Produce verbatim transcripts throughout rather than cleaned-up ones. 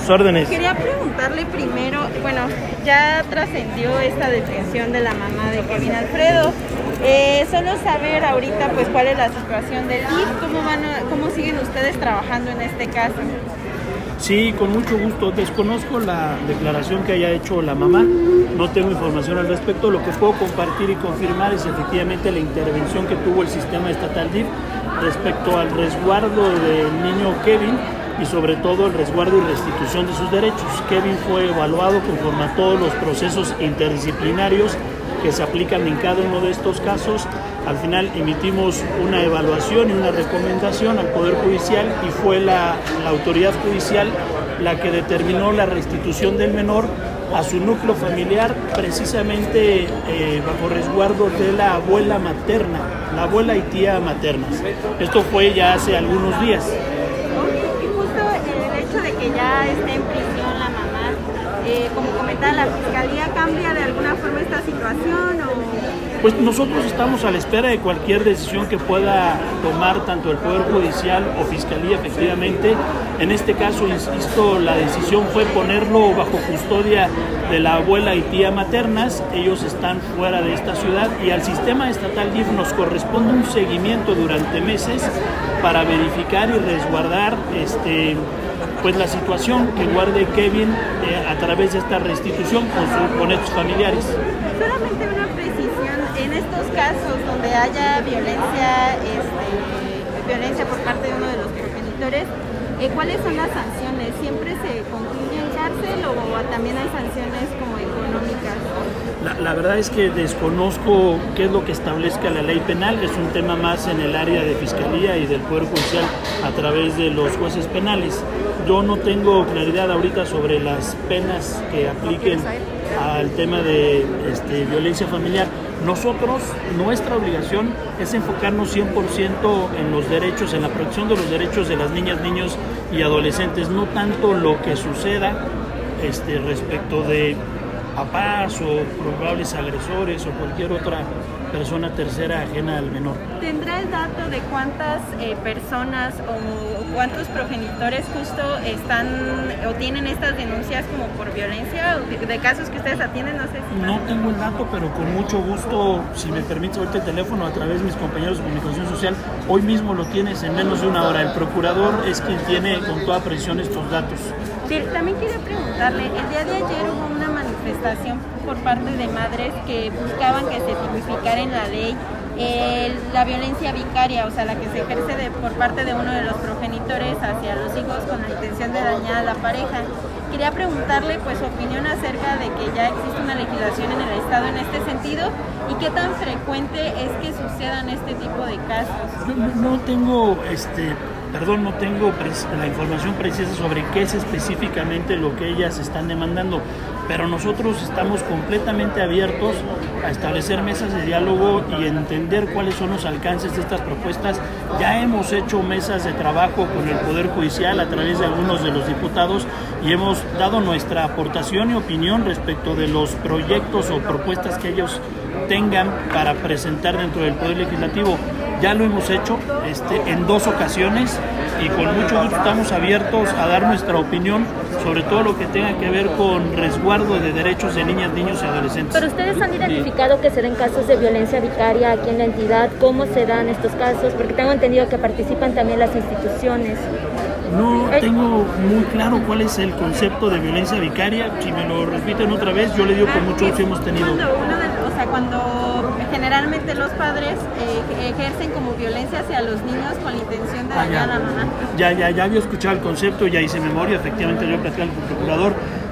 sus órdenes. Quería preguntarle primero, bueno, ya trascendió esta detención de la mamá de Kevin Alfredo. Eh, solo saber ahorita pues cuál es la situación del D I F, cómo van a, cómo siguen ustedes trabajando en este caso. Sí, con mucho gusto. Desconozco la declaración que haya hecho la mamá, no tengo información al respecto. Lo que puedo compartir y confirmar es efectivamente la intervención que tuvo el sistema estatal D I F respecto al resguardo del niño Kevin y sobre todo el resguardo y restitución de sus derechos. Kevin fue evaluado conforme a todos los procesos interdisciplinarios que se aplican en cada uno de estos casos. Al final emitimos una evaluación y una recomendación al Poder Judicial y fue la, la autoridad judicial la que determinó la restitución del menor a su núcleo familiar, precisamente eh, bajo resguardo de la abuela materna, la abuela y tía maternas. Esto fue ya hace algunos días. Y justo el hecho de que ya esté en prisión la mamá, eh, como comentaba, ¿la Fiscalía cambia de alguna forma esta situación o...? Pues nosotros estamos a la espera de cualquier decisión que pueda tomar tanto el Poder Judicial o Fiscalía, efectivamente. En este caso, insisto, la decisión fue ponerlo bajo custodia de la abuela y tía maternas. Ellos están fuera de esta ciudad y al sistema estatal D I F nos corresponde un seguimiento durante meses para verificar y resguardar este, pues la situación que guarde Kevin eh, a través de esta restitución con, su, con estos familiares. Solamente una precisión, en estos casos donde haya violencia, este, violencia por parte de uno de los progenitores, eh, ¿cuáles son las sanciones? ¿Siempre se concluye en cárcel o también hay sanciones como económicas? La, la verdad es que desconozco qué es lo que establezca la ley penal, es un tema más en el área de Fiscalía y del Poder Judicial a través de los jueces penales. Yo no tengo claridad ahorita sobre las penas que apliquen al tema de este, violencia familiar. Nosotros, nuestra obligación es enfocarnos cien por ciento en los derechos, en la protección de los derechos de las niñas, niños y adolescentes, no tanto lo que suceda este, respecto de papás o probables agresores o cualquier otra persona tercera ajena al menor. ¿Tendrá el dato de cuántas eh, personas o cuántos progenitores justo están o tienen estas denuncias como por violencia o de, de casos que ustedes atienden? No sé si... No tengo el dato, pero con mucho gusto, si me permites ahorita el teléfono a través de mis compañeros de comunicación social, hoy mismo lo tienes en menos de una hora. El procurador es quien tiene con toda precisión estos datos. Sí, también quería preguntarle, el día de ayer hubo una manifestación por parte de madres que buscaban que se tipificara en la ley eh, la violencia vicaria, o sea, la que se ejerce de, por parte de uno de los progenitores hacia los hijos con la intención de dañar a la pareja. Quería preguntarle pues su opinión acerca de que ya existe una legislación en el Estado en este sentido y qué tan frecuente es que sucedan este tipo de casos. Yo no, no tengo este Perdón, no tengo la información precisa sobre qué es específicamente lo que ellas están demandando, pero nosotros estamos completamente abiertos a establecer mesas de diálogo y entender cuáles son los alcances de estas propuestas. Ya hemos hecho mesas de trabajo con el Poder Judicial a través de algunos de los diputados y hemos dado nuestra aportación y opinión respecto de los proyectos o propuestas que ellos tengan para presentar dentro del Poder Legislativo. Ya lo hemos hecho este, en dos ocasiones y con mucho gusto estamos abiertos a dar nuestra opinión sobre todo lo que tenga que ver con resguardo de derechos de niñas, niños y adolescentes. Pero ustedes han identificado que se den casos de violencia vicaria aquí en la entidad. ¿Cómo se dan estos casos? Porque tengo entendido que participan también las instituciones. No tengo muy claro cuál es el concepto de violencia vicaria. Si me lo repiten otra vez, yo le digo con mucho gusto hemos tenido. Cuando uno de, o sea, cuando generalmente los padres eh, ejercen como violencia hacia los niños con la intención de dañar ah, a la mamá. Ya, ya, ya había escuchado el concepto, ya hice memoria, efectivamente yo platicé con el procurador,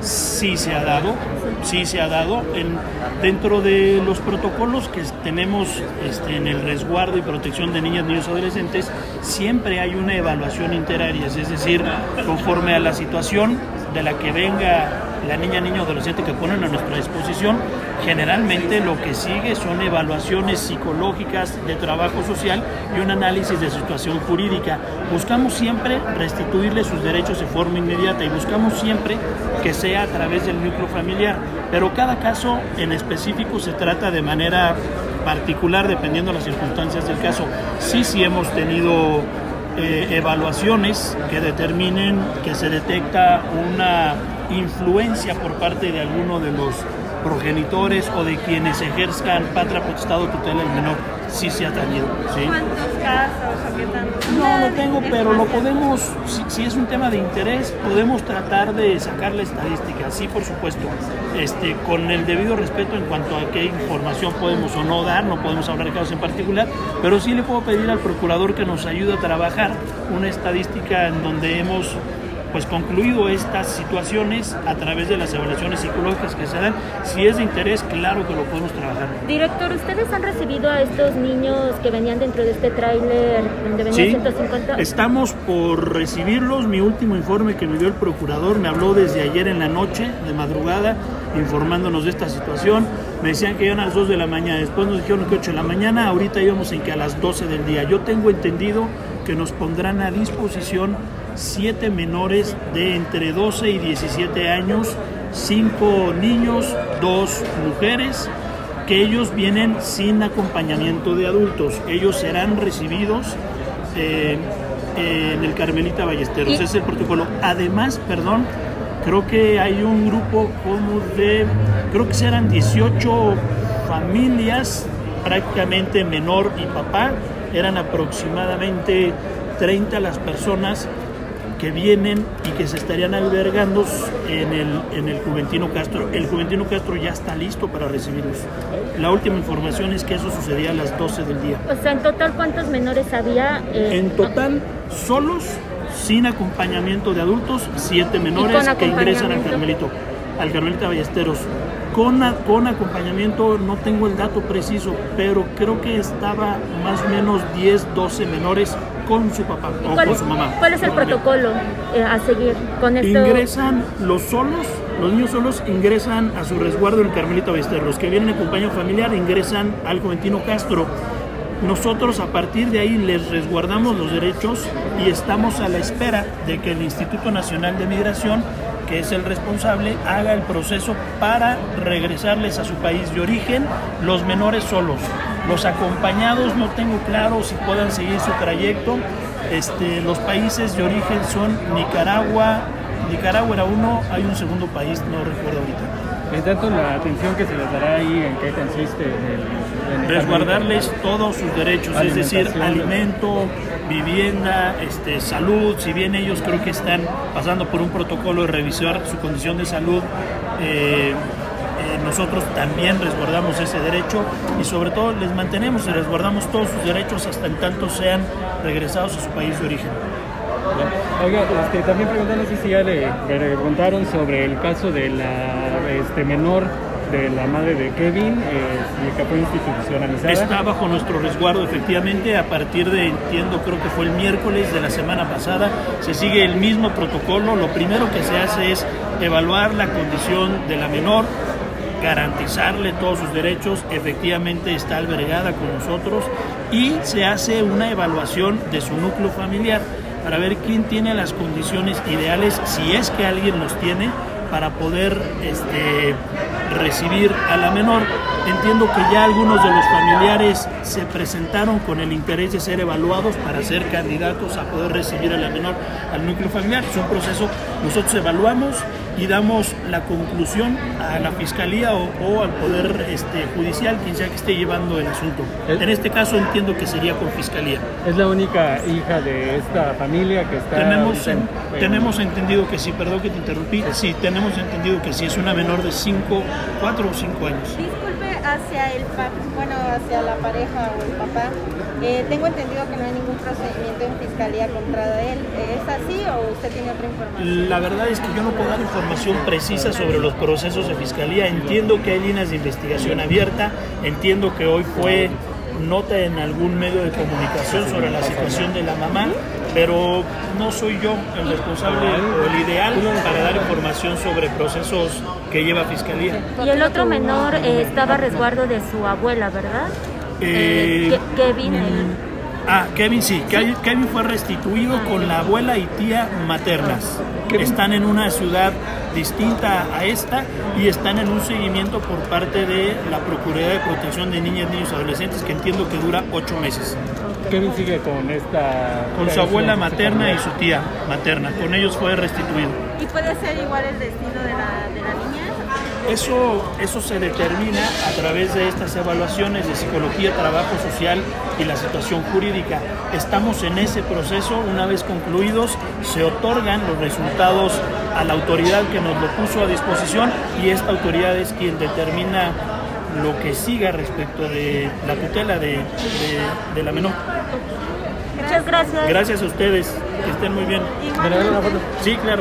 sí se ha dado, sí se ha dado. En, dentro de los protocolos que tenemos este, en el resguardo y protección de niñas, niños y adolescentes, siempre hay una evaluación interáreas, es decir, conforme a la situación de la que venga la niña, niño, adolescente que ponen a nuestra disposición, generalmente lo que sigue son evaluaciones psicológicas de trabajo social y un análisis de situación jurídica. Buscamos siempre restituirle sus derechos de forma inmediata y buscamos siempre que sea a través del núcleo familiar, pero cada caso en específico se trata de manera particular dependiendo de las circunstancias del caso. Sí, sí hemos tenido eh, evaluaciones que determinen que se detecta una influencia por parte de alguno de los progenitores o de quienes ejerzcan patria, potestad o tutela del menor, sí se ha tenido. ¿Sí? ¿Cuántos casos o qué tanto? No, no tengo, pero lo podemos, si, si es un tema de interés, podemos tratar de sacar la estadística, sí, por supuesto, este, con el debido respeto en cuanto a qué información podemos o no dar, no podemos hablar de casos en particular, pero sí le puedo pedir al procurador que nos ayude a trabajar una estadística en donde hemos pues concluido estas situaciones a través de las evaluaciones psicológicas que se dan. Si es de interés, claro que lo podemos trabajar. Director, ¿ustedes han recibido a estos niños que venían dentro de este tráiler donde venían sí, ciento cincuenta? Estamos por recibirlos. Mi último informe que me dio el procurador me habló desde ayer en la noche, de madrugada, informándonos de esta situación. Me decían que iban a las dos de la mañana, después nos dijeron que ocho de la mañana, ahorita íbamos en que a las doce del día. Yo tengo entendido que nos pondrán a disposición siete menores de entre doce y diecisiete años, cinco niños, dos mujeres, que ellos vienen sin acompañamiento de adultos. Ellos serán recibidos eh, eh, en el Carmelita Ballesteros. Ese es el protocolo. Además, perdón, creo que hay un grupo como de, creo que serán dieciocho familias, prácticamente menor y papá. Eran aproximadamente treinta las personas que vienen y que se estarían albergando en el, en el Juventino Castro. El Juventino Castro ya está listo para recibirlos. La última información es que eso sucedía a las doce del día. O sea, en total, ¿cuántos menores había? Eh, en total, solos, sin acompañamiento de adultos, siete menores que ingresan al Carmelito, al Carmelita Ballesteros. Con, con acompañamiento no tengo el dato preciso, pero creo que estaba más o menos diez, doce menores con su papá o con su mamá. ¿Cuál es el protocolo eh, a seguir con esto? Ingresan los solos, los niños solos ingresan a su resguardo en el Carmelita Ballesteros. Los que vienen en acompañamiento familiar ingresan al Juventino Castro. Nosotros a partir de ahí les resguardamos los derechos y estamos a la espera de que el Instituto Nacional de Migración, que es el responsable, haga el proceso para regresarles a su país de origen, los menores solos. Los acompañados no tengo claro si puedan seguir su trayecto. Este, los países de origen son Nicaragua, Nicaragua era uno, hay un segundo país, no recuerdo ahorita. En tanto, la atención que se les dará ahí, ¿en qué consiste? En el, en resguardarles todos sus derechos, es decir, alimento, vivienda, este, salud. Si bien ellos creo que están pasando por un protocolo de revisar su condición de salud, eh, eh, nosotros también resguardamos ese derecho y sobre todo les mantenemos y resguardamos todos sus derechos hasta en tanto sean regresados a su país de origen. Oiga, este, también preguntando si ya le, le preguntaron sobre el caso de la este, menor de la madre de Kevin, eh, que fue institucionalizada. Está bajo nuestro resguardo, efectivamente, a partir de, entiendo, creo que fue el miércoles de la semana pasada, se sigue el mismo protocolo. Lo primero que se hace es evaluar la condición de la menor, garantizarle todos sus derechos, efectivamente está albergada con nosotros, y se hace una evaluación de su núcleo familiar para ver quién tiene las condiciones ideales, si es que alguien los tiene, para poder este, recibir a la menor. Entiendo que ya algunos de los familiares se presentaron con el interés de ser evaluados para ser candidatos a poder recibir a la menor al núcleo familiar. Es un proceso, nosotros evaluamos y damos la conclusión a la fiscalía o, o al poder este, judicial, quien sea que esté llevando el asunto. En este caso entiendo que sería con fiscalía. ¿Es la única hija de esta familia que está...? Tenemos, en, en... tenemos entendido que sí, perdón que te interrumpí, sí, tenemos entendido que sí, es una menor de cinco, cuatro o cinco años. Disculpe, hacia el pa bueno, hacia la pareja o el papá, eh, tengo entendido que no hay ningún procedimiento en fiscalía contra él. ¿Es así o usted tiene otra información? La verdad es que yo no puedo dar información precisa sobre los procesos de fiscalía. Entiendo que hay líneas de investigación abierta, entiendo que hoy fue nota en algún medio de comunicación sobre la situación de la mamá, pero no soy yo el responsable o el ideal para dar información sobre procesos que lleva fiscalía. Y el otro menor eh, estaba a resguardo de su abuela, ¿verdad? Eh, eh, Kevin. El... Ah, Kevin sí. ¿Sí? Kevin fue restituido con la abuela y tía maternas. Están en una ciudad distinta a esta y están en un seguimiento por parte de la Procuraduría de Protección de Niñas, Niños y Adolescentes, que entiendo que dura ocho meses. Kevin sigue con esta... Con su abuela materna y su tía materna. Con ellos fue restituido. ¿Y puede ser igual el destino de la, de la niña? Eso, eso se determina a través de estas evaluaciones de psicología, trabajo social y la situación jurídica. Estamos en ese proceso. Una vez concluidos, se otorgan los resultados a la autoridad que nos lo puso a disposición, y esta autoridad es quien determina lo que siga respecto de la tutela de, de, de la menor. Muchas gracias. Gracias a ustedes, que estén muy bien. Igual. Sí, claro.